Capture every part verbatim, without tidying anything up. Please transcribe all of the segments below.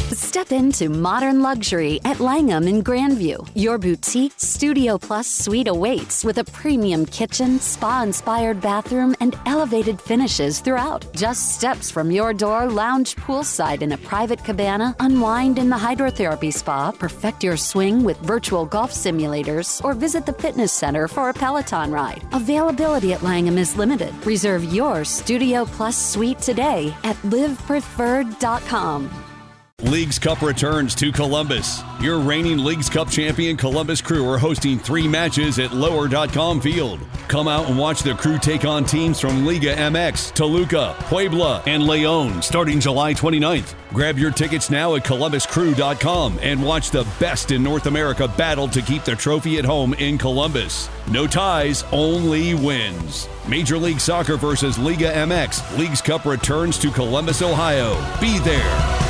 Step into modern luxury at Langham in Grandview. Your boutique Studio Plus suite awaits with a premium kitchen, spa-inspired bathroom, and elevated finishes throughout. Just steps from your door, lounge poolside in a private cabana, unwind in the hydrotherapy spa, perfect your swing with virtual golf simulators, or visit the fitness center for a Peloton ride. Availability at Langham is limited. Reserve your Studio Plus suite today at live preferred dot com. Leagues Cup returns to Columbus. Your reigning Leagues Cup champion Columbus Crew are hosting three matches at lower dot com Field. Come out and watch the Crew take on teams from Liga M X, Toluca, Puebla, and León starting July twenty-ninth. Grab your tickets now at columbus crew dot com and watch the best in North America battle to keep the trophy at home in Columbus. No ties, only wins. Major League Soccer versus Liga M X. Leagues Cup returns to Columbus, Ohio. Be there.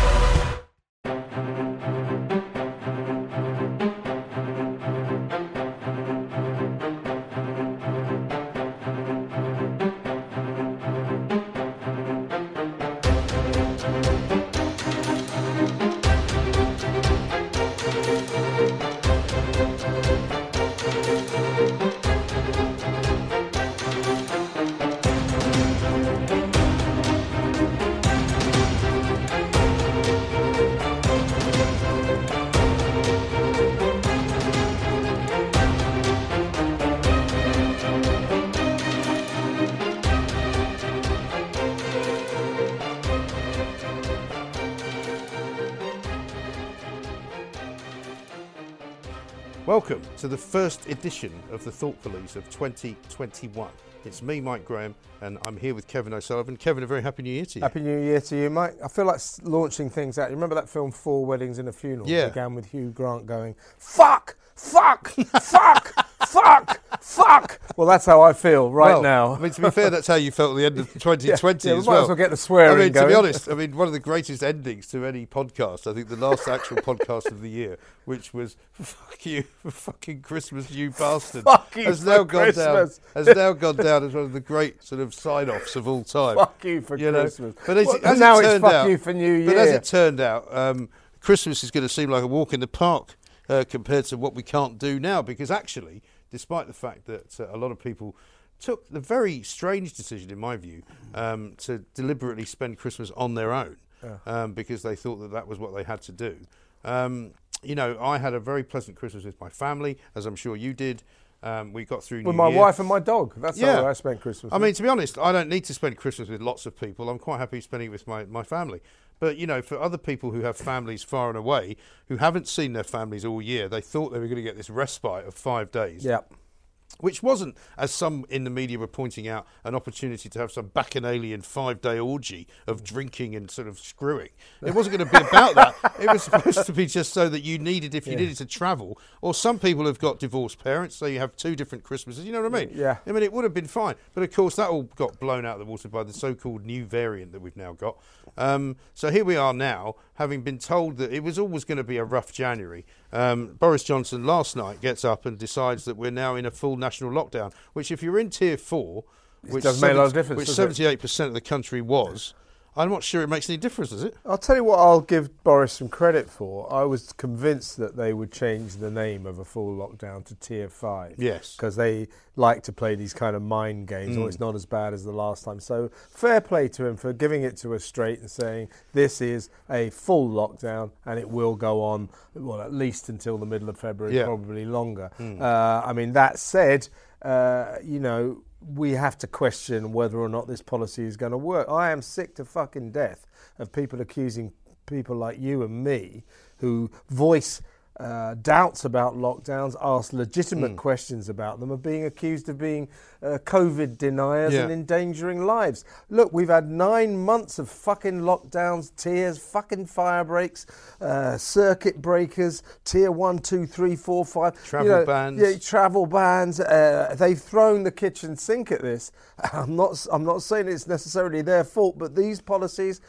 Welcome to the first edition of the Thought Police of twenty twenty-one. It's me, Mike Graham, and I'm here with Kevin O'Sullivan. Kevin, a very happy new year to you. Happy new year to you, Mike. I feel like launching things out. You remember that film Four Weddings and a Funeral? Yeah. It began with Hugh Grant going, fuck, fuck, fuck, fuck, fuck. Well, that's how I feel right well, now. I mean, to be fair, that's how you felt at the end of twenty twenty yeah, yeah, as we might well. as well get the swearing I mean, going. to be honest, I mean, one of the greatest endings to any podcast, I think the last actual podcast of the year, which was "fuck you for fucking Christmas, you bastard," Fuck you has for now gone Christmas. down. Has now gone down as one of the great sort of sign-offs of all time. Fuck you for you know? Christmas. But as, well, as now it it's turned fuck out, you for New Year. But as it turned out, um, Christmas is going to seem like a walk in the park uh, compared to what we can't do now, because actually, despite the fact that uh, a lot of people took the very strange decision, in my view, um, to deliberately spend Christmas on their own, Yeah. um, because they thought that that was what they had to do. Um, you know, I had a very pleasant Christmas with my family, as I'm sure you did. Um, we got through with New my Year. wife and my dog. That's Yeah. how I spent Christmas. I mean, to be honest, I don't need to spend Christmas with lots of people. I'm quite happy spending it with my, my family. But, you know, for other people who have families far and away, who haven't seen their families all year, they thought they were going to get this respite of five days. yeah. Which wasn't, as some in the media were pointing out, an opportunity to have some bacchanalian five-day orgy of drinking and sort of screwing. It wasn't going to be about that. It was supposed to be just so that you needed, if you Yeah. needed to travel. Or some people have got divorced parents, so you have two different Christmases. You know what I mean? Yeah. I mean, it would have been fine. But, of course, that all got blown out of the water by the so-called new variant that we've now got. Um, so here we are now, having been told that it was always going to be a rough January. Um, Boris Johnson last night gets up and decides that we're now in a full national lockdown, which if you're in tier four, which, does make a lot of difference, which does it? seventy-eight percent of the country was, I'm not sure it makes any difference, does it? I'll tell you what I'll give Boris some credit for. I was convinced that they would change the name of a full lockdown to Tier five. Yes. Because they like to play these kind of mind games, Mm. or it's not as bad as the last time. So fair play to him for giving it to us straight and saying this is a full lockdown and it will go on, well, at least until the middle of February, Yeah. probably longer. Mm. Uh, I mean, that said, uh, you know, we have to question whether or not this policy is going to work. I am sick to fucking death of people accusing people like you and me who voice uh, doubts about lockdowns, ask legitimate Mm. questions about them, of being accused of being uh, COVID deniers Yeah. and endangering lives. Look, we've had nine months of fucking lockdowns, tiers, fucking fire breaks, uh, circuit breakers, tier one, two, three, four, five. Travel you know, bans. Yeah, travel bans. Uh, they've thrown the kitchen sink at this. I'm not. I'm not saying it's necessarily their fault, but these policies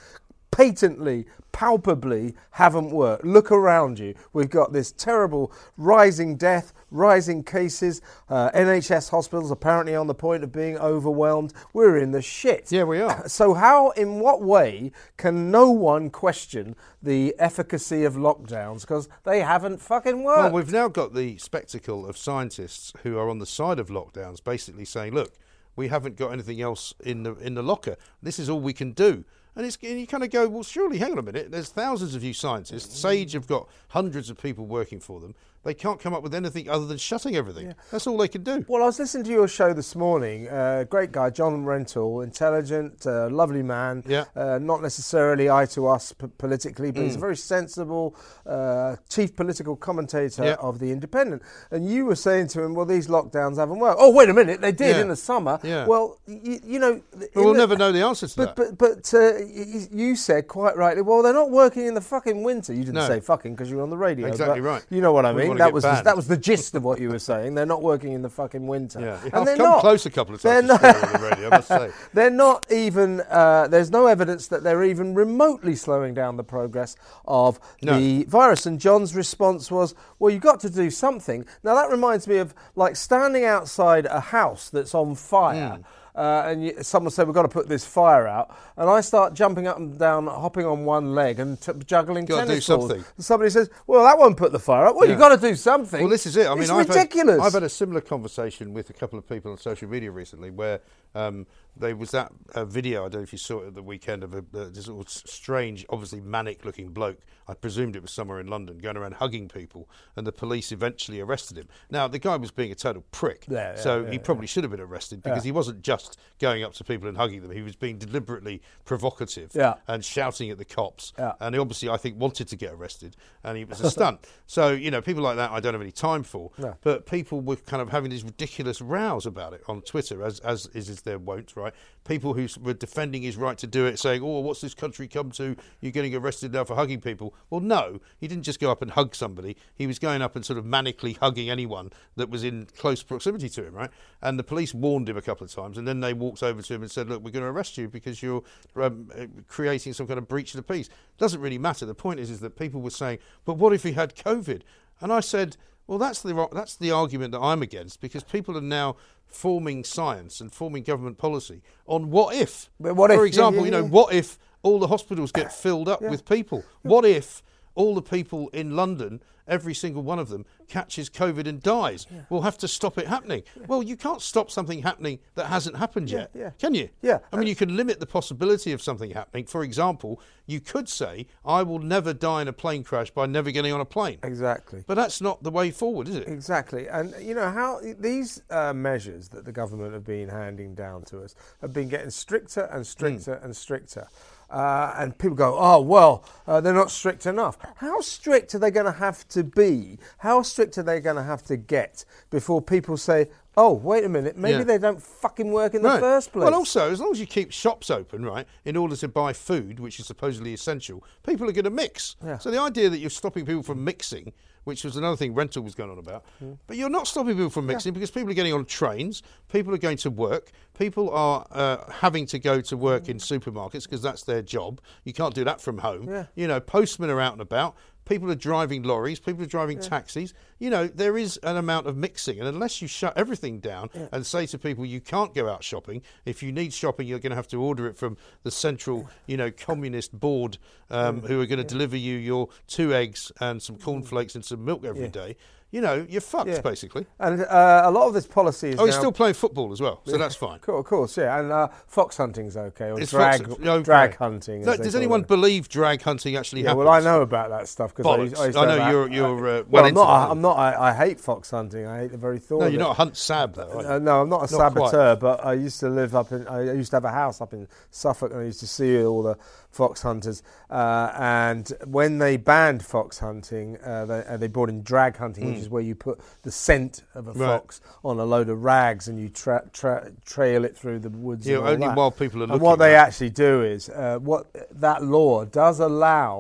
patently, palpably haven't worked. Look around you. We've got this terrible rising death, rising cases. Uh, N H S hospitals apparently on the point of being overwhelmed. We're in the shit. Yeah, we are. So how, in what way can no one question the efficacy of lockdowns? Because they haven't fucking worked. Well, we've now got the spectacle of scientists who are on the side of lockdowns basically saying, look, we haven't got anything else in the in the locker. This is all we can do. And, it's, and you kind of go, well, surely, hang on a minute. There's thousands of you scientists. Sage have got hundreds of people working for them. They can't come up with anything other than shutting everything. Yeah. That's all they can do. Well, I was listening to your show this morning. Uh, great guy, John Rentoul, intelligent, uh, lovely man. Yeah. Uh, not necessarily eye to us p- politically, but Mm. he's a very sensible uh, chief political commentator yeah. of The Independent. And you were saying to him, well, these lockdowns haven't worked. Oh, wait a minute, they did yeah. in the summer. Yeah. Well, y- you know... Well, we'll the, never know the answer to but, that. But, but uh, y- you said quite rightly, well, they're not working in the fucking winter. You didn't No. say fucking because you were on the radio. Exactly but right. You know what I We mean? wanna That get was the, banned. that was the gist of what you were saying. They're not working in the fucking winter. Yeah, and I've they're come not. close a couple of They're times not, to on the radio, I must say. They're not even, uh, there's no evidence that they're even remotely slowing down the progress of No. the virus. And John's response was, well, you've got to do something. Now, that reminds me of like standing outside a house that's on fire. Mm. Uh, and you, someone said, we've got to put this fire out. And I start jumping up and down, hopping on one leg and t- juggling Gotta tennis do balls. something. And somebody says, well, that won't put the fire out. Well, Yeah. you've got to do something. Well, this is it. I mean, it's I've ridiculous. Had, I've had a similar conversation with a couple of people on social media recently where um, there was that uh, video, I don't know if you saw it at the weekend, of a, uh, this little strange, obviously manic-looking bloke. I presumed it was somewhere in London, going around hugging people, and the police eventually arrested him. Now, the guy was being a total prick, Yeah, yeah, so yeah, he probably should have been arrested because Yeah. he wasn't just going up to people and hugging them. He was being deliberately provocative Yeah. and shouting at the cops. Yeah. And he obviously, I think, wanted to get arrested, and he was a stunt. So, you know, people like that I don't have any time for. No. But people were kind of having these ridiculous rows about it on Twitter, as as is, is their wont, right? People who were defending his right to do it, saying, oh, what's this country come to? You're getting arrested now for hugging people. Well, no, he didn't just go up and hug somebody. He was going up and sort of manically hugging anyone that was in close proximity to him, right? And the police warned him a couple of times, and then they walked over to him and said, look, we're going to arrest you because you're um, creating some kind of breach of the peace. Doesn't really matter. The point is, is that people were saying, but what if he had COVID? And I said, well, that's the that's the argument that I'm against, because people are now forming science and forming government policy on what if. But what For if- example, yeah, you yeah, know, yeah. what if all the hospitals get filled up Yeah. with people? What if all the people in London, every single one of them, catches COVID and dies? Yeah. We'll have to stop it happening. Yeah. Well, you can't stop something happening that hasn't happened Yeah, yet, yeah. can you? Yeah. I mean, you can limit the possibility of something happening. For example, you could say, I will never die in a plane crash by never getting on a plane. Exactly. But that's not the way forward, is it? Exactly. And, you know, how these uh, measures that the government have been handing down to us have been getting stricter and stricter Mm. and stricter. Uh, and people go, oh, well, uh, they're not strict enough. How strict are they going to have to be? How strict are they going to have to get before people say, oh, wait a minute, maybe Yeah. they don't fucking work in the Right. first place? Well, also, as long as you keep shops open, right, in order to buy food, which is supposedly essential, people are going to mix. Yeah. So the idea that you're stopping people from mixing, which was another thing Rentoul was going on about, Mm. but you're not stopping people from mixing because people are getting on trains, people are going to work, people are uh, having to go to work in supermarkets because that's their job. You can't do that from home. Yeah. You know, postmen are out and about. People are driving lorries, people are driving taxis. You know, there is an amount of mixing. And unless you shut everything down Yeah. and say to people, you can't go out shopping. If you need shopping, you're going to have to order it from the central, you know, communist board um, who are going to deliver you your two eggs and some cornflakes and some milk every Yeah. day. You know, you're fucked, Yeah. basically. And uh, a lot of this policy is Oh, he's now- still playing football as well, so that's fine. Cool, of course, yeah. And uh, fox hunting's okay, or It's drag, fox- okay. drag hunting. No, as they does call anyone it. believe drag hunting actually Yeah, happens? well, I know about that stuff because I, Bollocks. used- I, used I to know have you're- a- you're, uh, well, well I'm into not. that, I, aren't I'm not. I, I hate fox hunting. I hate the very thought. No, of you're it. not a hunt sab, though, are you? Uh, no, I'm not a Not saboteur, but I used to live up in. I used to have a house up in Suffolk, and I used to see all the fox hunters. Uh, and when they banned fox hunting, uh, they, uh, they brought in drag hunting, Mm. which is where you put the scent of a Right. fox on a load of rags and you tra- tra- trail it through the woods. Yeah, and all only that. while people are And looking. what they right? actually do is, uh, what that law does allow for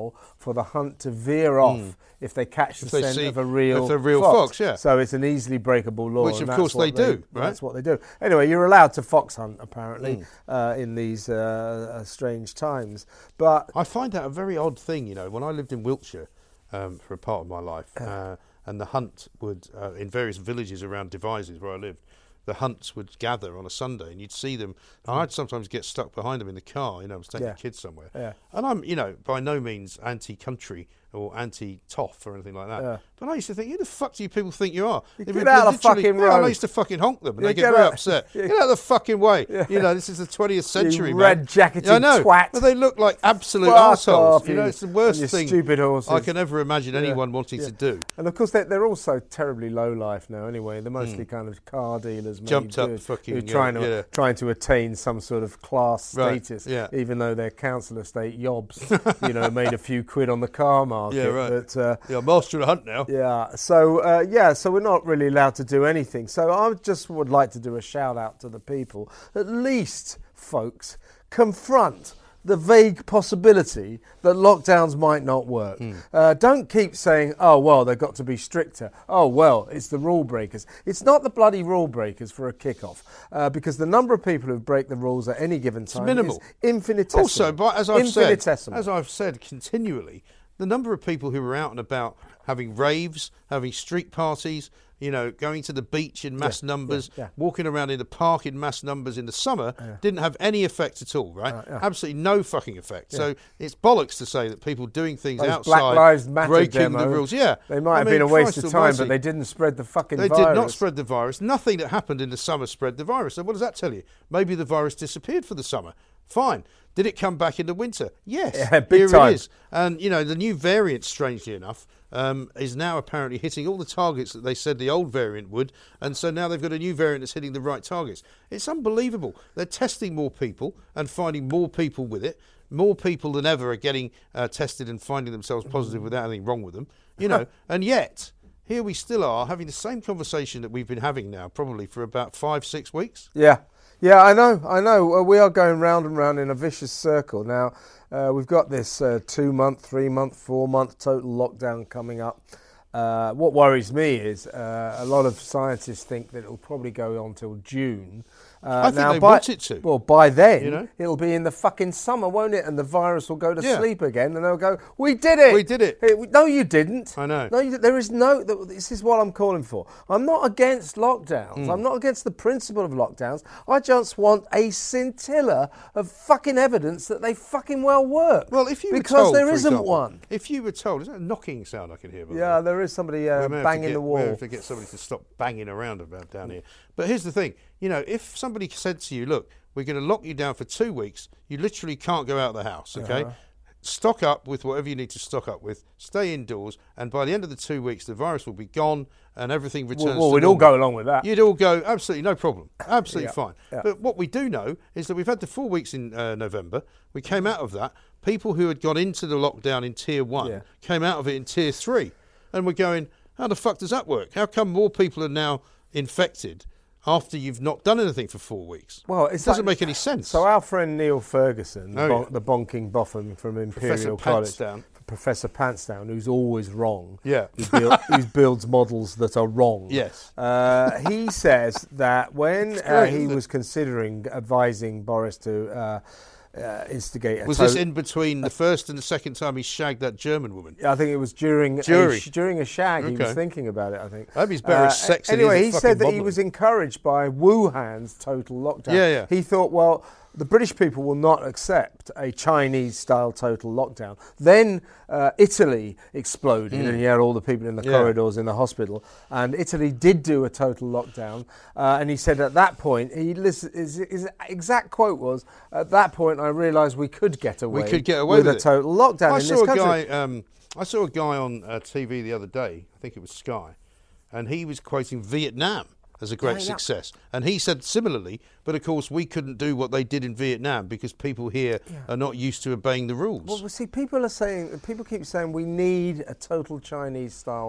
for the hunt to veer off mm. if they catch if the they scent see, of a real, if a real fox. fox. Yeah. So it's an easily breakable law. Which, of course, they, they do, right? That's what they do. Anyway, you're allowed to fox hunt, apparently, mm. uh, in these uh, uh, strange times. But I find that a very odd thing, you know. When I lived in Wiltshire um, for a part of my life, uh, and the hunt would, uh, in various villages around Devizes where I lived, the hunts would gather on a Sunday, and you'd see them. And I'd sometimes get stuck behind them in the car. You know, I was taking Yeah. kids somewhere, Yeah. and I'm, you know, by no means anti-country or anti-toff or anything like that. Yeah. But I used to think, who the fuck do you people think you are? You If get it- out of the literally- fucking yeah, road. I used to fucking honk them, and Yeah, they get, get very out. upset. Yeah. Get out of the fucking way. Yeah. You know, this is the twentieth century, man. red-jacketed Yeah, I know. twat. But they look like absolute Fuck assholes. off, You know, you it's the worst and your thing stupid horses. I can ever imagine Yeah. anyone wanting Yeah. to do. And of course, they're, they're also terribly low life now. Anyway, they're mostly kind of car dealers, maybe, Jumped up who- fucking, who are trying yeah, to yeah. trying to attain some sort of class Right, status, yeah. even though they're council estate yobs. You know, made a few quid on the car market. Yeah, right. But, uh, Yeah, master of the hunt now. yeah. So uh, yeah. So we're not really allowed to do anything. So I just would like to do a shout out to the people. At least, folks, confront the vague possibility that lockdowns might not work. Mm. Uh, don't keep saying, oh, well, they've got to be stricter. Oh, well, it's the rule breakers. It's not the bloody rule breakers for a kickoff, uh, because the number of people who break the rules at any given time minimal. is infinitesimal. Also, but as I've said, infinitesimal. as I've said continually, the number of people who were out and about having raves, having street parties, you know, going to the beach in mass Yeah, numbers, yeah, yeah. walking around in the park in mass numbers in the summer, didn't have any effect at all, right? Uh, yeah. Absolutely no fucking effect. So it's bollocks to say that people doing things Those outside, Black Lives Matter breaking demo, the rules. Yeah, They might I have mean, been a waste Christ of time, almighty. but they didn't spread the fucking They virus. did not spread the virus. Nothing that happened in the summer spread the virus. So what does that tell you? Maybe the virus disappeared for the summer. Fine. Did it come back in the winter? Yes. Yeah, big Here time. it is. And, you know, the new variant, strangely enough, um, is now apparently hitting all the targets that they said the old variant would. And so now they've got a new variant that's hitting the right targets. It's unbelievable. They're testing more people and finding more people with it. More people than ever are getting uh, tested and finding themselves positive without anything wrong with them. You know, and yet here we still are having the same conversation that we've been having now probably for about five, six weeks. Yeah, yeah, I know, I know. Uh, we are going round and round in a vicious circle. Now, uh, we've got this uh, two-month, three-month, four-month total lockdown coming up. Uh, what worries me is uh, a lot of scientists think that it will probably go on till June. Uh, I think now they by, want it to. Well, by then, You know? it'll be in the fucking summer, won't it? And the virus will go to Yeah. sleep again, and they'll go, "We did it! We did it." Hey, we- no, you didn't. I know. No, you, there is no. th- This is what I'm calling for. I'm not against lockdowns. Mm. I'm not against the principle of lockdowns. I just want a scintilla of fucking evidence that they fucking well work. Well, if you were because told, there for isn't example, one. If you were told, is that a knocking sound I can hear? By the Yeah, way? there is somebody uh, We may have to banging get- the we may wall. have to get somebody to stop banging around about down here. But here's the thing, you know, if somebody said to you, look, we're going to lock you down for two weeks, you literally can't go out of the house, okay? Uh-huh. Stock up with whatever you need to stock up with, stay indoors, and by the end of the two weeks, the virus will be gone and everything returns Well, well to we'd all normal. go along with that. You'd all go, absolutely no problem, absolutely Yeah, fine. yeah. But what we do know is that we've had the four weeks in uh, November. We came out of that. People who had gone into the lockdown in tier one Yeah. came out of it in tier three. And we're going, how the fuck does that work? How come more people are now infected after you've not done anything for four weeks? Well, it it's doesn't like- make any sense. So our friend Neil Ferguson, the, Oh, bon- yeah. the bonking boffin from Professor Imperial College, Pantsdown. Professor Pantsdown, who's always wrong, Yeah. who, build, who builds models that are wrong. Yes. Uh, he says that when It's uh, great, he isn't it? was considering advising Boris to uh, uh, instigate a Was to- this in between the first and the second time he shagged that German woman? I think it was during During. a, sh- during a shag. He was Okay. thinking about it. I think. I hope he's better Uh, sex than anyway, he he is at said fucking that he modelling. was encouraged by Wuhan's total lockdown. Yeah, yeah. He thought, well, the British people will not accept a Chinese-style total lockdown. Then uh, Italy exploded, and he had all the people in the Mm. Yeah. corridors in the hospital. And Italy did do a total lockdown. Uh, and he said at that point, he listen, his, his exact quote was, "At that point, I realised we could get away. We could get away with, with a it." total lockdown I in saw this a country." guy. Um, I saw a guy on uh, T V the other day. I think it was Sky, and he was quoting Vietnam as a great Yeah, yeah. success. And he said similarly, but of course we couldn't do what they did in Vietnam because people here are not used to obeying the rules. Well, see, people are saying, people keep saying we need a total Chinese-style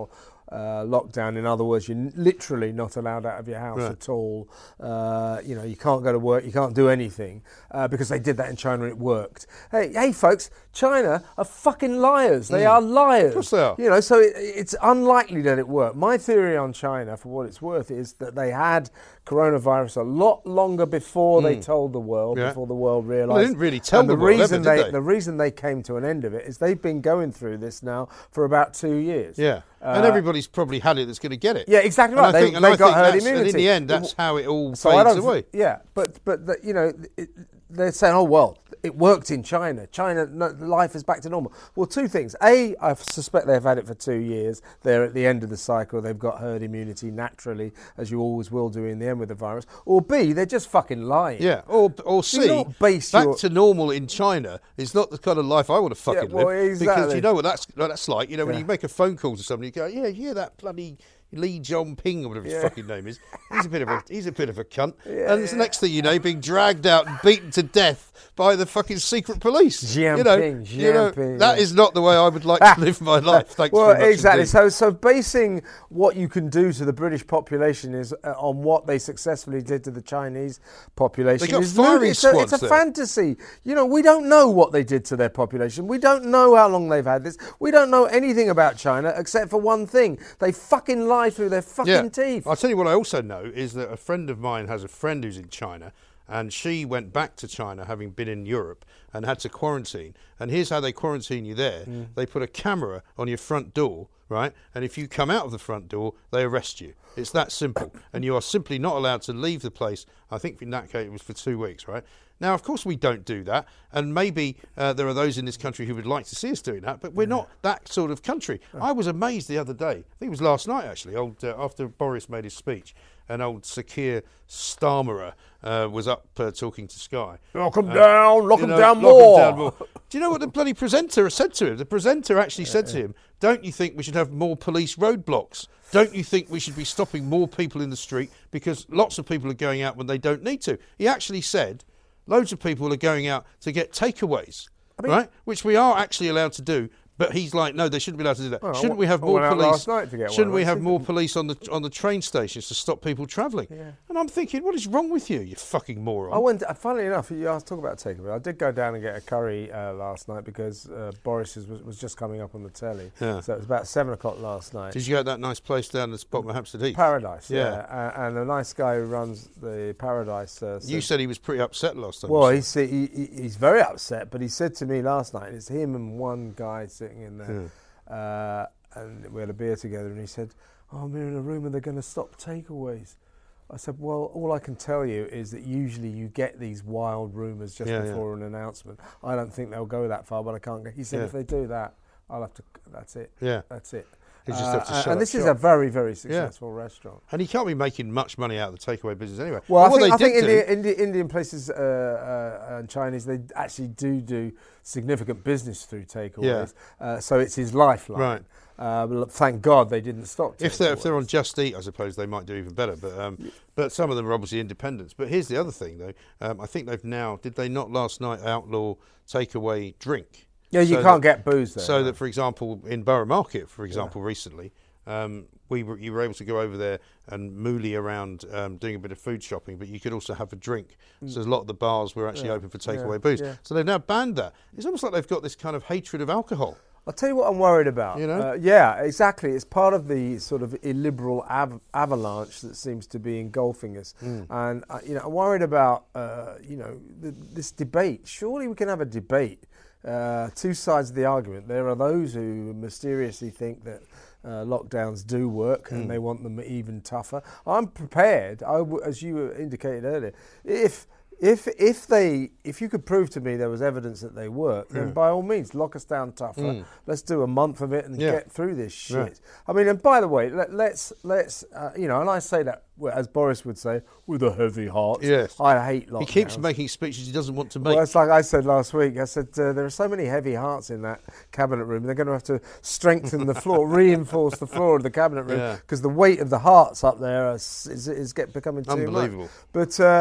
uh, lockdown. In other words, you're literally not allowed out of your house right. at all. Uh, you know, you can't go to work, you can't do anything, uh, because they did that in China and it worked. Hey, hey, folks, China are fucking liars. They mm. are liars. Of course they are. You know, so it, it's unlikely that it worked. My theory on China, for what it's worth, is that they had coronavirus a lot longer before mm. they told the world, yeah. before the world realised. Well, they didn't really tell and the, the world reason ever, they, they? The reason they came to an end of it is they've been going through this now for about two years. Yeah, uh, and everybody's probably had it that's going to get it. Yeah, exactly and right. I they think, and they I got think herd that's, immunity. And in the end, that's how it all so I fades don't away. Th- yeah, but but the, you know, it, they're saying, oh well, it worked in China. China, no, life is back to normal. Well, two things. A, I suspect they've had it for two years. They're at the end of the cycle. They've got herd immunity naturally, as you always will do in the end with the virus. Or B, they're just fucking lying. Yeah. Or or C, base back your... to normal in China is not the kind of life I want to fucking yeah, well, live. exactly. Because you know what that's what that's like. You know, when yeah. you make a phone call to somebody, you go, yeah, yeah, that bloody Lee Jong Ping or whatever his yeah. fucking name is. He's a bit of a he's a bit of a cunt. Yeah, and the yeah. next thing you know, being dragged out and beaten to death by the fucking secret police. Jiang you know, Ping, you know Ping, that yeah. is not the way I would like to live my life. Thanks well, very much exactly. indeed. So, so basing what you can do to the British population is uh, on what they successfully did to the Chinese population. They got is firing it's a, squads it's a there. fantasy. You know, we don't know what they did to their population. We don't know how long they've had this. We don't know anything about China except for one thing: they fucking lie through their fucking yeah. teeth. I'll tell you what I also know is that a friend of mine has a friend who's in China, and she went back to China having been in Europe and had to quarantine. And here's how they quarantine you there. Mm. They put a camera on your front door, right? And if you come out of the front door, they arrest you. It's that simple. And you are simply not allowed to leave the place. I think in that case it was for two weeks, right? Now, of course, we don't do that, and maybe uh, there are those in this country who would like to see us doing that, but we're not that sort of country. I was amazed the other day, I think it was last night actually, old uh, after Boris made his speech, and old Sakir Starmerer uh, was up uh, talking to Sky. Lock him uh, down, lock him know, down, lock more. him down more. Do you know what the bloody presenter said to him? The presenter actually said to him, don't you think we should have more police roadblocks? Don't you think we should be stopping more people in the street because lots of people are going out when they don't need to? He actually said, loads of people are going out to get takeaways, I mean, right? Which we are actually allowed to do. But he's like, no, they shouldn't be allowed to do that. Well, shouldn't we have I more went out police? last night to get shouldn't one. we have more police on the on the train stations to stop people travelling? Yeah. And I'm thinking, what is wrong with you, you fucking moron? I went. Uh, funnily enough, you asked talk about takeaway. I did go down and get a curry uh, last night because uh, Boris was, was just coming up on the telly. Yeah. So it was about seven o'clock last night. Did you go to that nice place down the bottom of Hampstead Heath? Paradise. Yeah. yeah. Uh, and a nice guy who runs the Paradise. Uh, you said he was pretty upset last time. Well, he's he, he, he's very upset, but he said to me last night, it's him and one guy sitting in there. Yeah. Uh, and we had a beer together, and he said, oh, I'm in a room and they're going to stop takeaways. I said, well, all I can tell you is that usually you get these wild rumours just yeah, before yeah. an announcement. I don't think they'll go that far, but I can't go. He said, yeah. if they do that, I'll have to, that's it. Yeah. That's it. You just have to uh, shut and this shop. is a very, very successful yeah. restaurant. And he can't be making much money out of the takeaway business anyway. Well, but I think, what I they think did Indi- do, Indi- Indian places uh, uh, and Chinese, they actually do do significant business through takeaways. Yeah. Uh, so it's his lifeline. Right. Uh, but thank God they didn't stop. If they're, if they're on Just Eat, I suppose they might do even better. But um, but some of them are obviously independents. But here's the other thing, though. Um, I think they've now, did they not last night outlaw takeaway drink? Yeah, you so can't that, get booze there. So no. that, for example, in Borough Market, for example, yeah. recently, um, we were, you were able to go over there and moolie around um, doing a bit of food shopping, but you could also have a drink. Mm. So a lot of the bars were actually yeah. open for takeaway yeah. booze. Yeah. So they've now banned that. It's almost like they've got this kind of hatred of alcohol. I'll tell you what I'm worried about. You know? Uh, yeah, exactly. It's part of the sort of illiberal av- avalanche that seems to be engulfing us. Mm. And, uh, you know, I'm worried about, uh, you know, th- this debate. Surely we can have a debate. Uh, two sides of the argument. There are those who mysteriously think that uh, lockdowns do work mm. and they want them even tougher. I'm prepared, I w- as you indicated earlier, if... If if they if you could prove to me there was evidence that they work, then yeah. by all means lock us down tougher. Mm. Let's do a month of it and yeah. get through this shit. Right. I mean, and by the way, let, let's let's uh, you know, and I say that as Boris would say, with a heavy heart. Yes, I hate lockdowns. He keeps making speeches he doesn't want to make. Well, it's like I said last week. I said uh, there are so many heavy hearts in that cabinet room. They're going to have to strengthen the floor, reinforce the floor of the cabinet room because yeah. the weight of the hearts up there is, is, is get becoming too unbelievable. much. But. Uh,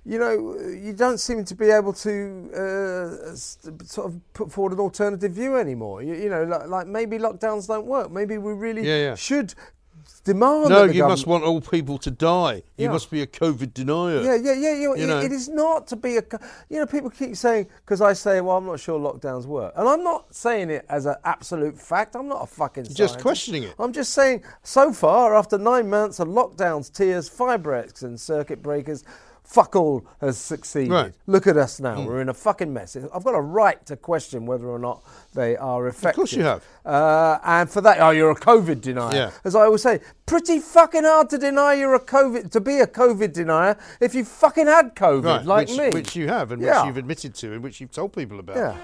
you know, you don't seem to be able to uh, sort of put forward an alternative view anymore. You, you know, like, like maybe lockdowns don't work. Maybe we really yeah, yeah. should demand. No, that the you government... must want all people to die. You Yeah. must be a COVID denier. Yeah, yeah, yeah. You, You it, know. it is not to be a. co- You know, people keep saying, because I say, well, I'm not sure lockdowns work, and I'm not saying it as an absolute fact. I'm not a fucking. Just scientist. questioning it. I'm just saying, so far, after nine months of lockdowns, tears, fibre X, and circuit breakers, fuck all has succeeded. Right. Look at us now. Mm. We're in a fucking mess. I've got a right to question whether or not they are effective. Of course you have. Uh, and for that, oh, you're a COVID denier. Yeah. As I always say, pretty fucking hard to deny you're a COVID, to be a COVID denier if you fucking had COVID, Right, like which, me. which you have, and Yeah. which you've admitted to, and which you've told people about. Yeah.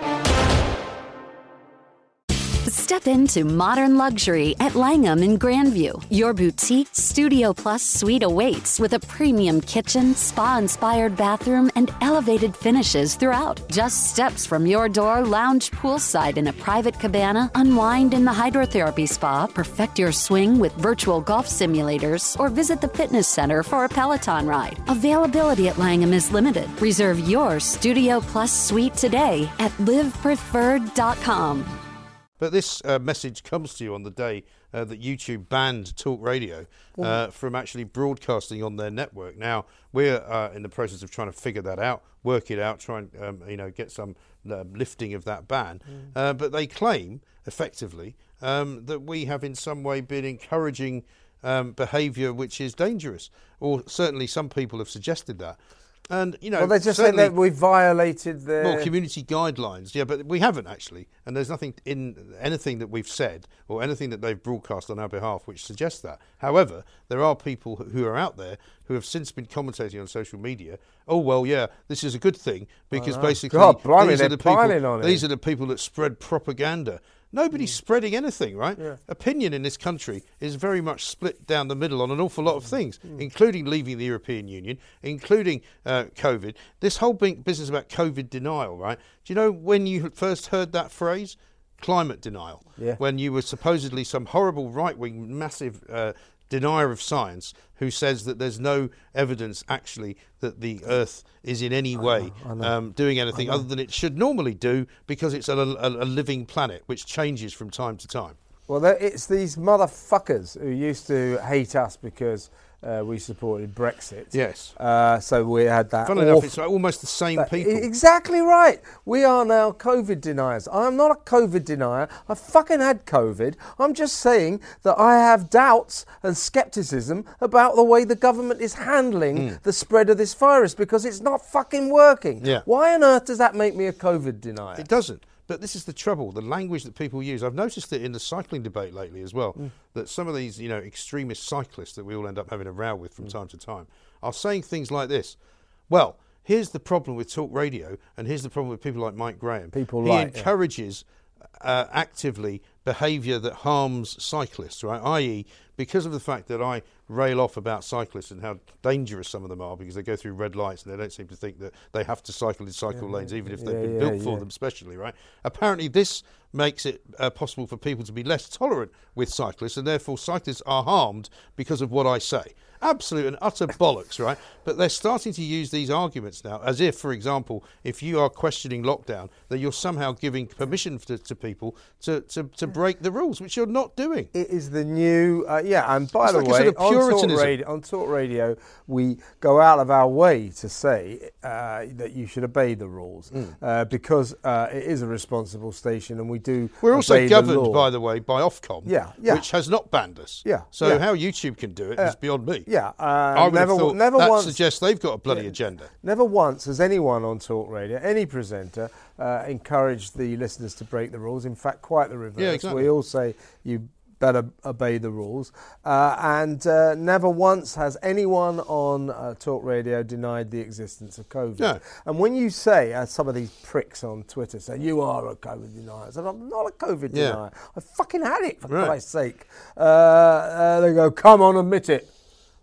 Step into modern luxury at Langham in Grandview. Your boutique Studio Plus suite awaits with a premium kitchen, spa-inspired bathroom, and elevated finishes throughout. Just steps from your door, lounge poolside in a private cabana, unwind in the hydrotherapy spa, perfect your swing with virtual golf simulators, or visit the fitness center for a Peloton ride. Availability at Langham is limited. Reserve your Studio Plus suite today at live preferred dot com. But this uh, message comes to you on the day uh, that YouTube banned Talk Radio uh, from actually broadcasting on their network. Now, we're uh, in the process of trying to figure that out, work it out, try and um, you know, get some uh, lifting of that ban. Mm. Uh, but they claim, effectively, um, that we have in some way been encouraging um, behaviour which is dangerous. Or certainly some people have suggested that. And, you know, well, they just say that we violated the well, community guidelines. Yeah, but we haven't actually, and there's nothing in anything that we've said or anything that they've broadcast on our behalf which suggests that. However, there are people who are out there who have since been commentating on social media. Oh well, yeah, this is a good thing because basically God, blimey, these are they're the people. piling on These it. are the people that spread propaganda. Nobody's mm. spreading anything, right? Yeah. Opinion in this country is very much split down the middle on an awful lot of things, mm. including leaving the European Union, including uh, COVID. This whole big business about COVID denial, right? Do you know when you first heard that phrase? Climate denial. Yeah. When you were supposedly some horrible right-wing, massive uh, denier of science who says that there's no evidence actually that the Earth is in any way I know, I know. Um, doing anything other than it should normally do because it's a, a, a living planet which changes from time to time. Well, it's these motherfuckers who used to hate us because uh, we supported Brexit. Yes. Uh, so we had that. Funnily enough, it's almost the same that, people. Exactly right. We are now COVID deniers. I'm not a COVID denier. I fucking had COVID. I'm just saying that I have doubts and scepticism about the way the government is handling mm. the spread of this virus because it's not fucking working. Yeah. Why on earth does that make me a COVID denier? It doesn't. But this is the trouble, the language that people use. I've noticed it in the cycling debate lately as well, mm. that some of these, you know, extremist cyclists that we all end up having a row with from mm. time to time are saying things like this. Well, here's the problem with talk radio, and here's the problem with people like Mike Graham. People he like, encourages yeah. uh, actively behaviour that harms cyclists, right? that is, because of the fact that I rail off about cyclists and how dangerous some of them are because they go through red lights and they don't seem to think that they have to cycle in cycle yeah, lanes, even if they've yeah, been yeah, built for yeah. them specially, right? Apparently this makes it uh, possible for people to be less tolerant with cyclists, and therefore cyclists are harmed because of what I say. Absolute and utter bollocks, right? But they're starting to use these arguments now as if, for example, if you are questioning lockdown, that you're somehow giving permission to, to people to, to, to break the rules, which you're not doing. It is the new, uh, yeah, and by It's the like a way, sort of on, talk puritanism. radio, on Talk Radio, we go out of our way to say uh, that you should obey the rules mm. uh, because uh, it is a responsible station and we do We're obey also the governed, law. by the way, by Ofcom, yeah, yeah. which has not banned us. Yeah, So yeah. how YouTube can do it Uh, is beyond me. Yeah, uh, I would never, have thought never that once suggests they've got a bloody yeah, agenda. Never once has anyone on Talk Radio, any presenter, uh, encouraged the listeners to break the rules. In fact, quite the reverse. Yeah, exactly. We all say you better obey the rules. Uh, and uh, never once has anyone on uh, Talk Radio denied the existence of COVID. No. And when you say, as some of these pricks on Twitter say, you are a COVID denier, I said, I'm not a COVID Yeah. denier. I fucking had it, for Right. Christ's sake. Uh, uh, they go, come on, admit it.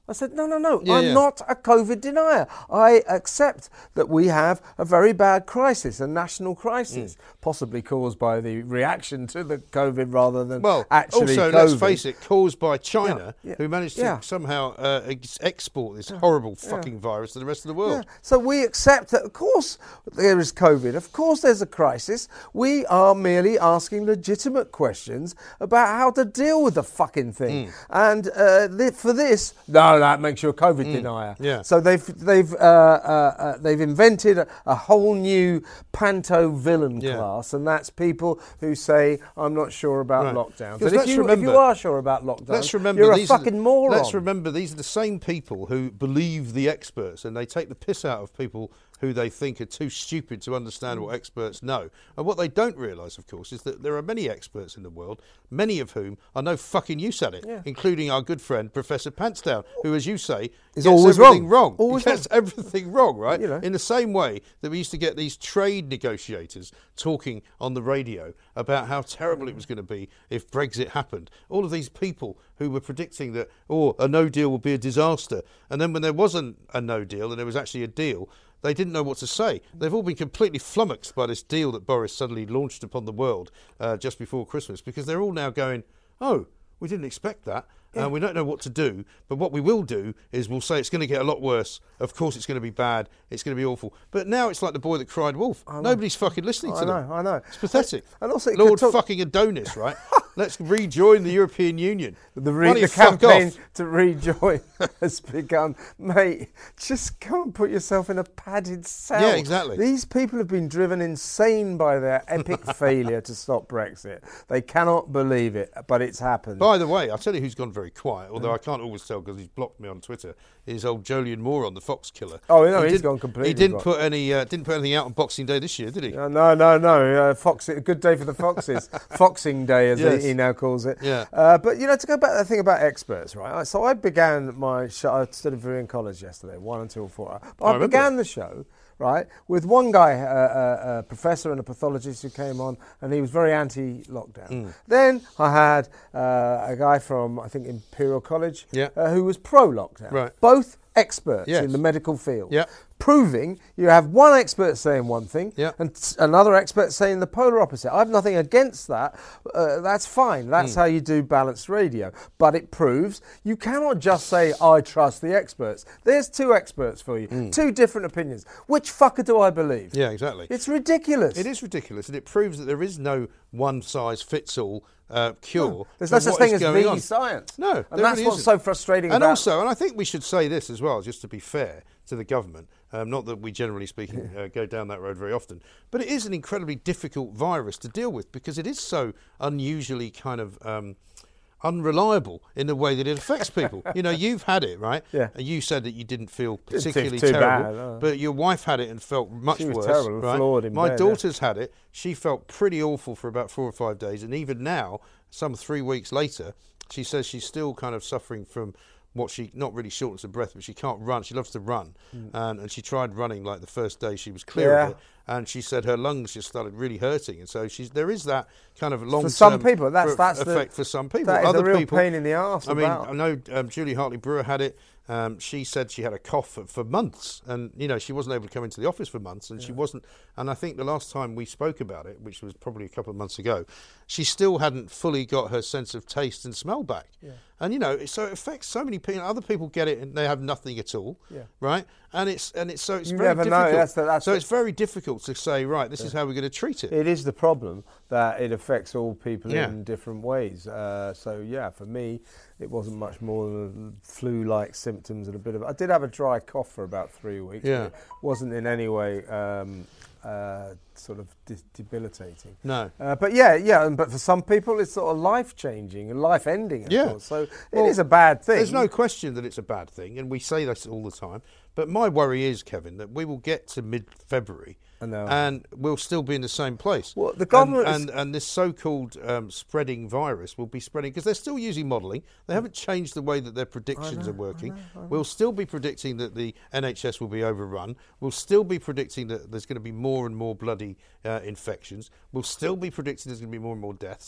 I said, no, no, no, Yeah, I'm yeah. not a COVID denier. I accept that we have a very bad crisis, a national crisis, mm. possibly caused by the reaction to the COVID rather than well, actually also, COVID. let's face it, caused by China, yeah, yeah, who managed to yeah. somehow uh, ex- export this horrible fucking yeah. virus to the rest of the world. Yeah. So we accept that, of course, there is COVID. Of course there's a crisis. We are merely asking legitimate questions about how to deal with the fucking thing. Mm. And uh, th- for this, no, that makes you a COVID mm. denier. Yeah. So they've they've uh, uh, uh, they've invented a, a whole new panto villain yeah. class, and that's people who say, I'm not sure about right. lockdowns. But if you, remember, if you are sure about lockdowns, let's remember you're a these fucking are the, moron. Let's remember these are the same people who believe the experts, and they take the piss out of people who they think are too stupid to understand what experts know. And what they don't realise, of course, is that there are many experts in the world, many of whom are no fucking use at it, yeah. including our good friend Professor Pantsdown, who, as you say, is gets always everything wrong. wrong. Always he gets wrong. everything wrong, right? You know. In the same way that we used to get these trade negotiators talking on the radio about how terrible it was going to be if Brexit happened. All of these people who were predicting that, oh, a no deal would be a disaster. And then when there wasn't a no deal and there was actually a deal, they didn't know what to say. They've all been completely flummoxed by this deal that Boris suddenly launched upon the world uh, just before Christmas, because they're all now going, oh, we didn't expect that. Yeah. Uh, we don't know what to do, but what we will do is we'll say it's going to get a lot worse. Of course it's going to be bad. It's going to be awful. But now it's like the boy that cried wolf. Nobody's fucking listening I to know, them. I know. It's pathetic. And also, Lord talk- fucking Adonis, right? Let's rejoin the European Union. The, re- the campaign to rejoin has begun. Mate, just go and put yourself in a padded cell. Yeah, exactly. These people have been driven insane by their epic failure to stop Brexit. They cannot believe it, but it's happened. By the way, I'll tell you who's gone very quiet, although I can't always tell because he's blocked me on Twitter, is old Jolyon Moron, the Fox killer. Oh, no, he he's gone completely. He didn't got. put any uh, didn't put anything out on Boxing Day this year, did he? Uh, no, no, no. Uh, Fox, a good day for the Foxes. Foxing Day, as Yes. he, he now calls it. Yeah. Uh, but, you know, to go back to the thing about experts, right? So I began my show, I studied in college yesterday, one until four. But I, I began the show, right, with one guy, uh, uh, a professor and a pathologist who came on, and he was very anti-lockdown. Mm. Then I had uh, a guy from, I think, Imperial College, yeah. uh, who was pro-lockdown. Right. Both experts yes. in the medical field. Yeah. Proving you have one expert saying one thing yeah. and t- another expert saying the polar opposite. I have nothing against that. Uh, that's fine. That's mm. how you do balanced radio. But it proves you cannot just say, I trust the experts. There's two experts for you, mm. two different opinions. Which fucker do I believe? Yeah, exactly. It's ridiculous. It is ridiculous, and it proves that there is no one-size-fits-all uh, cure. No, there's no such thing as the on. science. No, and that's really what's isn't. so frustrating and about... also, and I think we should say this as well, just to be fair to the government, um, not that we generally speaking uh, go down that road very often, but it is an incredibly difficult virus to deal with because it is so unusually kind of... Um, unreliable in the way that it affects people. You know, you've had it, right? Yeah. And you said that you didn't feel Didn't particularly too terrible, bad, no. but your wife had it and felt much she was worse. terrible, right? flawed in My bed, daughter's yeah. had it. She felt pretty awful for about four or five days, and even now, some three weeks later, she says she's still kind of suffering from what she, not really shortness of breath, but she can't run. She loves to run. Mm. And, and she tried running like the first day she was clear yeah. of it. And she said her lungs just started really hurting. And so she's, there is that kind of long-term for some people, that's, that's effect the, for some people. That is Other a real people, pain in the arse. I mean, about. I know um, Julie Hartley-Brewer had it. Um, she said she had a cough for, for months, and you know she wasn't able to come into the office for months, and yeah. she wasn't. And I think the last time we spoke about it, which was probably a couple of months ago, she still hadn't fully got her sense of taste and smell back. Yeah. And you know, so it affects so many people. Other people get it and they have nothing at all, yeah. right? And it's and it's so it's you very never difficult. Know. That's the, that's so the, it's very difficult to say, right, this yeah. is how we're going to treat it. It is the problem that it affects all people yeah. in different ways. Uh, so yeah, for me, it wasn't much more than flu-like symptoms and a bit of. I did have a dry cough for about three weeks. Yeah, but it wasn't in any way um, uh, sort of de- debilitating. No, uh, but yeah, yeah. But for some people, it's sort of life-changing and life-ending. Yeah, course. So well, it is a bad thing. There's no question that it's a bad thing, and we say this all the time. But my worry is, Kevin, that we will get to mid-February and we'll still be in the same place. Well, the government and, and, and this so-called um, spreading virus will be spreading because they're still using modelling. They haven't changed the way that their predictions know, are working. I know, I know. We'll still be predicting that the N H S will be overrun. We'll still be predicting that there's going to be more and more bloody uh, infections. We'll still be predicting there's going to be more and more deaths.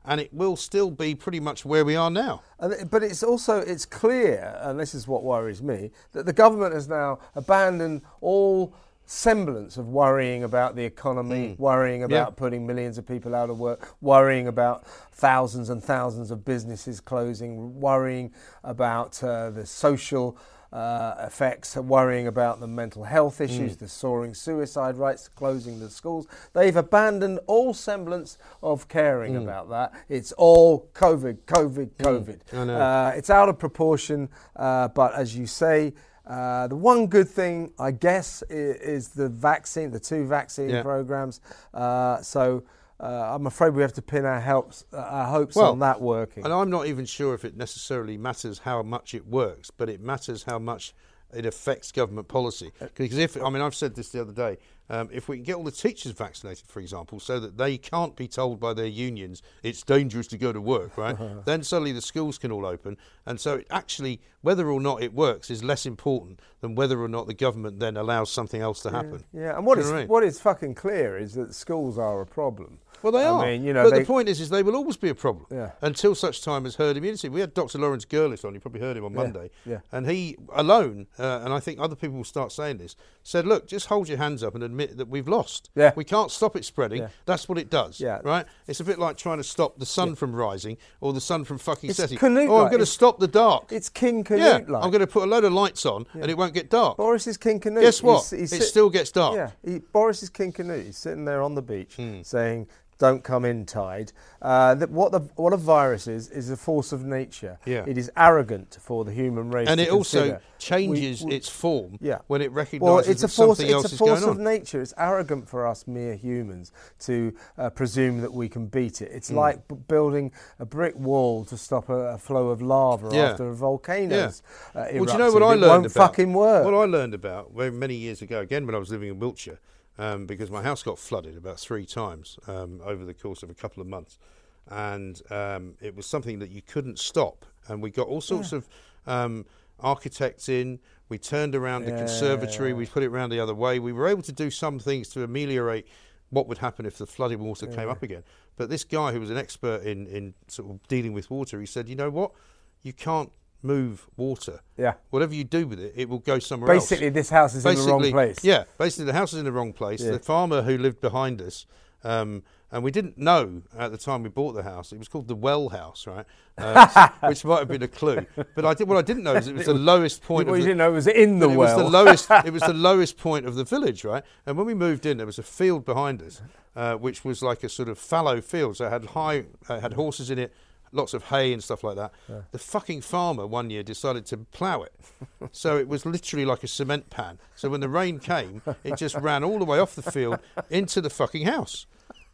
and it will still be pretty much where we are now. And, but it's also, it's clear, and this is what worries me, that the government has now abandoned all semblance of worrying about the economy, mm. worrying about yeah. putting millions of people out of work, worrying about thousands and thousands of businesses closing, worrying about uh, the social uh, effects, worrying about the mental health issues, mm. the soaring suicide rates, closing the schools. They've abandoned all semblance of caring mm. about that. It's all COVID, COVID, COVID. Mm. I know. Uh, it's out of proportion, uh, but as you say, Uh, the one good thing, I guess, is, is the vaccine, the two vaccine yeah. programs. Uh, so uh, I'm afraid we have to pin our, helps, uh, our hopes well, on that working. And I'm not even sure if it necessarily matters how much it works, but it matters how much it affects government policy. Because if, I mean, I've said this the other day, um, if we can get all the teachers vaccinated, for example, so that they can't be told by their unions it's dangerous to go to work, right? Then suddenly the schools can all open. And so it actually, whether or not it works is less important than whether or not the government then allows something else to happen. Yeah, yeah. And what is, what, I mean? what is fucking clear is that schools are a problem. Well, they I are. Mean, you know, but they... the point is, is they will always be a problem yeah. until such time as herd immunity. We had Doctor Lawrence Gerlis on, you probably heard him on yeah. Monday, yeah. and he alone, uh, and I think other people will start saying this, said, look, just hold your hands up and admit that we've lost. Yeah. We can't stop it spreading. Yeah. That's what it does, yeah. right? It's a bit like trying to stop the sun yeah. from rising or the sun from fucking it's setting. Canute oh, I'm going to stop the dark. It's King Canute yeah, like. I'm going to put a load of lights on yeah. and it won't get dark. Boris is King Canute. Guess what? He's, he's it sit- still gets dark. Yeah, he, Boris is King Canute. He's sitting there on the beach mm. saying, don't come in tide. Uh, that what the what a virus is is a force of nature. Yeah. It is arrogant for the human race. And to it also consider. changes we, we, its form yeah. when it recognises well, it's that a force, something else it's a is force going of on. nature. It's arrogant for us mere humans to uh, presume that we can beat it. It's mm. like b- building a brick wall to stop a, a flow of lava yeah. after a volcano yeah. uh, erupted. Well, do you know what I it learned won't about? fucking work. What I learned about very many years ago, again when I was living in Wiltshire, um, because my house got flooded about three times um, over the course of a couple of months. And um, it was something that you couldn't stop. And we got all sorts yeah. of um, architects in. We turned around yeah. the conservatory. We put it around the other way. We were able to do some things to ameliorate what would happen if the flooded water yeah. came up again. But this guy who was an expert in, in sort of dealing with water, he said, you know what? You can't move water. Yeah. Whatever you do with it, it will go somewhere basically, else. Basically, this house is basically, in the wrong place. Yeah. Basically, the house is in the wrong place. Yeah. The farmer who lived behind us, um, and we didn't know at the time we bought the house. It was called the Well House, right? Uh, which might have been a clue. But I did, what I didn't know is it was the lowest point. What of you the, didn't know it was in the it well. Was the lowest, it was the lowest point of the village, right? And when we moved in, there was a field behind us, uh, which was like a sort of fallow field. So it had high, uh, had horses in it, lots of hay and stuff like that. Yeah. The fucking farmer one year decided to plough it. So it was literally like a cement pan. So when the rain came, it just ran all the way off the field into the fucking house.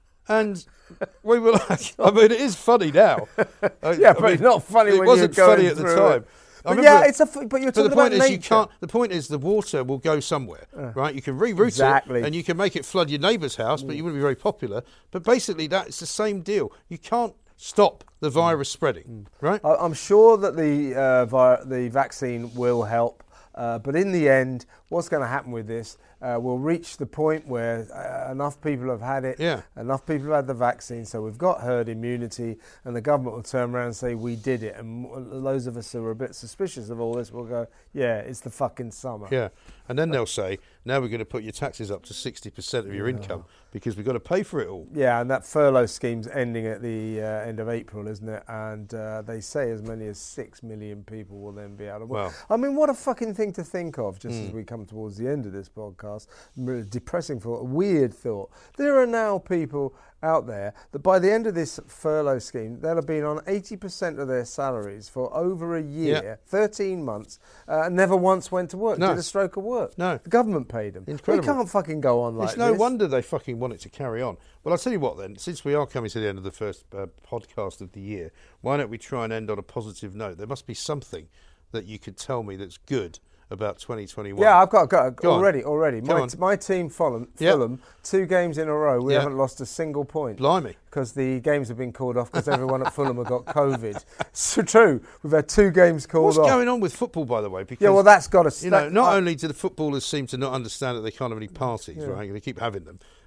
And we were like, I mean, it is funny now. yeah, I but mean, it's not funny it when wasn't you're going funny at the through time. It. But yeah, it's a. F- but you're but talking the point about is, nature. you can't. The point is, the water will go somewhere, uh, right? You can reroute exactly. it, and you can make it flood your neighbour's house, but you wouldn't be very popular. But basically, that's the same deal. You can't stop the virus spreading, right? I'm sure that the uh, vi- the vaccine will help, uh, but in the end, what's going to happen with this? Uh, we'll reach the point where uh, enough people have had it, yeah. enough people have had the vaccine, so we've got herd immunity, and the government will turn around and say, we did it. And those of us who are a bit suspicious of all this will go, yeah, it's the fucking summer. Yeah, and then they'll say, now we're going to put your taxes up to sixty percent of your yeah. income because we've got to pay for it all. Yeah, and that furlough scheme's ending at the uh, end of April, isn't it? And uh, they say as many as six million people will then be out of work. Well, I mean, what a fucking thing to think of, just mm. as we come towards the end of this podcast. Depressing thought, a weird thought. There are now people out there that by the end of this furlough scheme, they'll have been on eighty percent of their salaries for over a year, yeah. thirteen months, uh, and never once went to work, no. did a stroke of work. No. The government paid them. Incredible. We can't fucking go on like this. It's no this. wonder they fucking want it to carry on. Well, I'll tell you what then, since we are coming to the end of the first uh, podcast of the year, why don't we try and end on a positive note? There must be something that you could tell me that's good about twenty twenty-one. Yeah, I've got, got Go already, on. already. My, t- my team, Fulham, yep. Fulham, two games in a row, we yep. haven't lost a single point. Blimey. Because the games have been called off because everyone at Fulham have got COVID. It's true. We've had two games called What's off. What's going on with football, by the way? Because, yeah, well, that's got to... You know, not I, only do the footballers seem to not understand that they can't have any parties, yeah. right? They keep having them.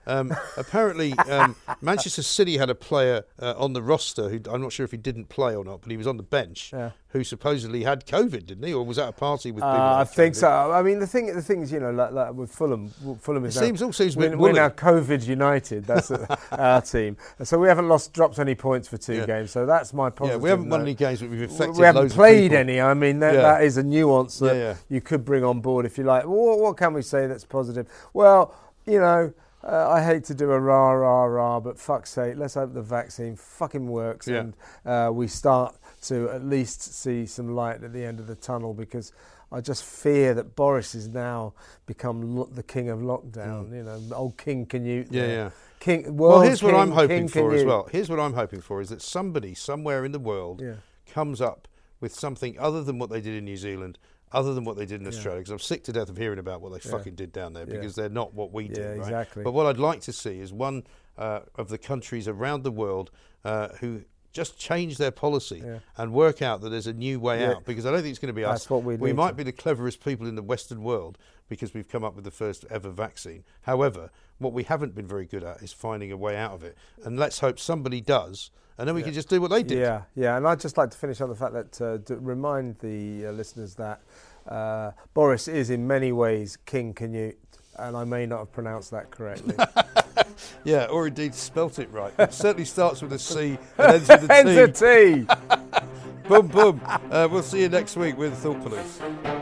Um, apparently, um, Manchester City had a player uh, on the roster who I'm not sure if he didn't play or not, but he was on the bench, Yeah. who supposedly had COVID, didn't he? Or was that a party with people? Uh, I like think COVID? so. I mean, the thing, the thing is, you know, like, like with Fulham, Fulham is It now, seems all seems a we're, bit we're woolly. now COVID United. That's our team. So we haven't lost, dropped any points for two Yeah. games. So that's my Yeah, positive. we haven't won note. any games, but we've affected We haven't loads played of people. any. I mean, that, Yeah. that is a nuance that Yeah, yeah. you could bring on board if you like. What, what can we say that's positive? Well, you know, uh, I hate to do a rah, rah, rah, but fuck's sake, let's hope the vaccine fucking works Yeah. and uh, we start to at least see some light at the end of the tunnel, because I just fear that Boris has now become lo- the king of lockdown. Mm. You know, old King Canute. Yeah, there. yeah. King, Well, world here's what king, I'm hoping King for as Canute. well. Here's what I'm hoping for is that somebody somewhere in the world Yeah. comes up with something other than what they did in New Zealand, other than what they did in Yeah. Australia, because I'm sick to death of hearing about what they Yeah. fucking did down there, Yeah. because they're not what we Yeah, did, right? exactly. But what I'd like to see is one uh, of the countries around the world uh, who just change their policy Yeah. and work out that there's a new way Yeah. out, because I don't think it's going to be us. That's what we need might to- be the cleverest people in the Western world because we've come up with the first ever vaccine. However, what we haven't been very good at is finding a way out of it. And let's hope somebody does, and then we Yeah. can just do what they did. Yeah, yeah, and I'd just like to finish on the fact that uh, to remind the uh, listeners that uh, Boris is in many ways King Canute, and I may not have pronounced that correctly. Yeah, or indeed spelt it right. It certainly starts with a C and ends with a T. Ends a T. Boom, boom. Uh, we'll see you next week with Thought Police.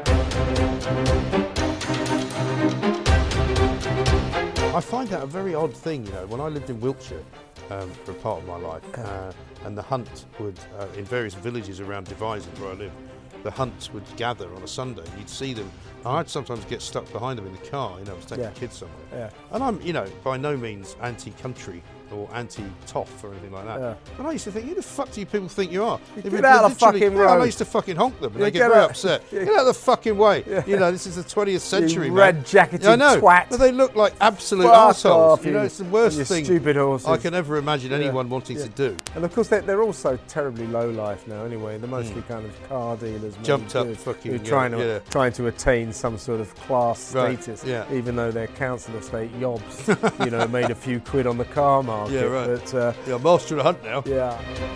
I find that a very odd thing, you know. When I lived in Wiltshire um, for a part of my life, uh, and the hunt would, uh, in various villages around Devizes where I live, the hunts would gather on a Sunday. You'd see them. I'd sometimes get stuck behind them in the car, you know, I was taking Yeah. kids somewhere. Yeah. And I'm, you know, by no means anti-country or anti-toff or anything like that. Yeah. But I used to think, who the fuck do you people think you are? You If get it- out of the literally- fucking yeah, I road. used to fucking honk them, and Yeah, they get get very out- upset. yeah. Get out of the fucking way. Yeah. You know, this is the twentieth century, You man. red-jacketed I know, twat. but they look like absolute Fuck assholes. off, You know, you- it's the worst you thing stupid horses. I can ever imagine Yeah. anyone wanting Yeah. to do. And of course, they're, they're also terribly low life now. Anyway, they're mostly kind of car dealers, maybe, Jumped up who- fucking, who are yeah, trying to yeah. trying to attain some sort of class Right, status, yeah. even though they're council estate yobs. You know, made a few quid on the car market. Yeah, right. But uh, Yeah, master of the hunt now. yeah.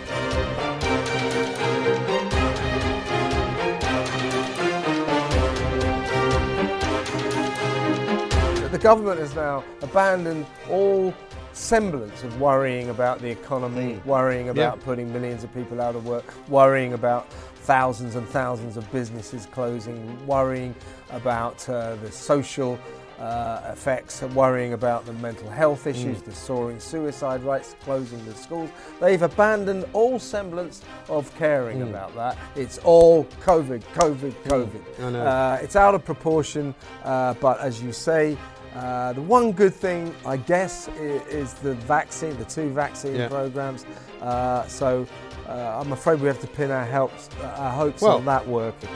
The government has now abandoned all semblance of worrying about the economy, Mm. worrying about Yeah. putting millions of people out of work, worrying about thousands and thousands of businesses closing, worrying about uh, the social uh, effects, worrying about the mental health issues, Mm. the soaring suicide rates, closing the schools. They've abandoned all semblance of caring Mm. about that. It's all COVID, COVID, COVID. I know. Uh, it's out of proportion, uh, but as you say, uh, the one good thing, I guess, is, is the vaccine, the two vaccine Yeah. programs. Uh, so uh, I'm afraid we have to pin our, helps, uh, our hopes Well- on that working.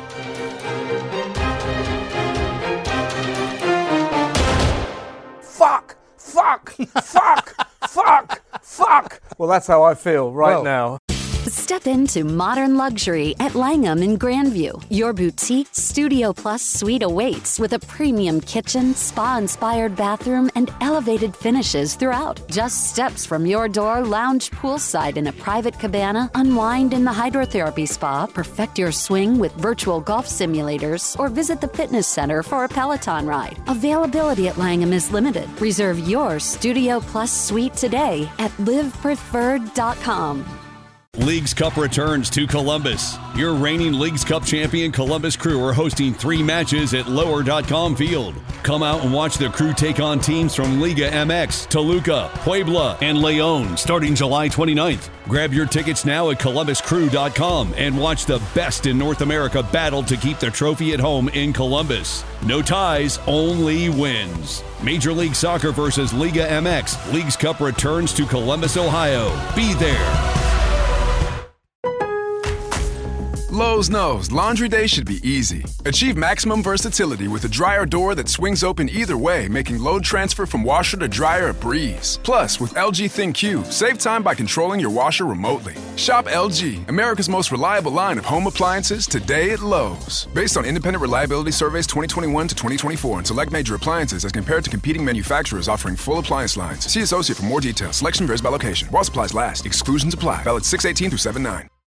Fuck! Fuck! Fuck! Fuck! Fuck! Well, that's how I feel right Well, now. Step into modern luxury at Langham in Grandview. Your boutique Studio Plus suite awaits with a premium kitchen, spa-inspired bathroom, and elevated finishes throughout. Just steps from your door, lounge poolside in a private cabana, unwind in the hydrotherapy spa, perfect your swing with virtual golf simulators, or visit the fitness center for a Peloton ride. Availability at Langham is limited. Reserve your Studio Plus suite today at live preferred dot com. Leagues Cup returns to Columbus. Your reigning Leagues Cup champion Columbus Crew are hosting three matches at lower dot com field. Come out and watch the Crew take on teams from Liga M X, Toluca, Puebla, and Leon starting July twenty-ninth. Grab your tickets now at columbus crew dot com and watch the best in North America battle to keep the trophy at home in Columbus. No ties, only wins. Major League Soccer versus Liga M X. Leagues Cup returns to Columbus, Ohio. Be there. Lowe's knows laundry day should be easy. Achieve maximum versatility with a dryer door that swings open either way, making load transfer from washer to dryer a breeze. Plus, with L G ThinQ, save time by controlling your washer remotely. Shop L G, America's most reliable line of home appliances, today at Lowe's. Based on independent reliability surveys twenty twenty-one to twenty twenty-four and select major appliances as compared to competing manufacturers offering full appliance lines. See associate for more details. Selection varies by location. While supplies last. Exclusions apply. Valid six eighteen through seven nine.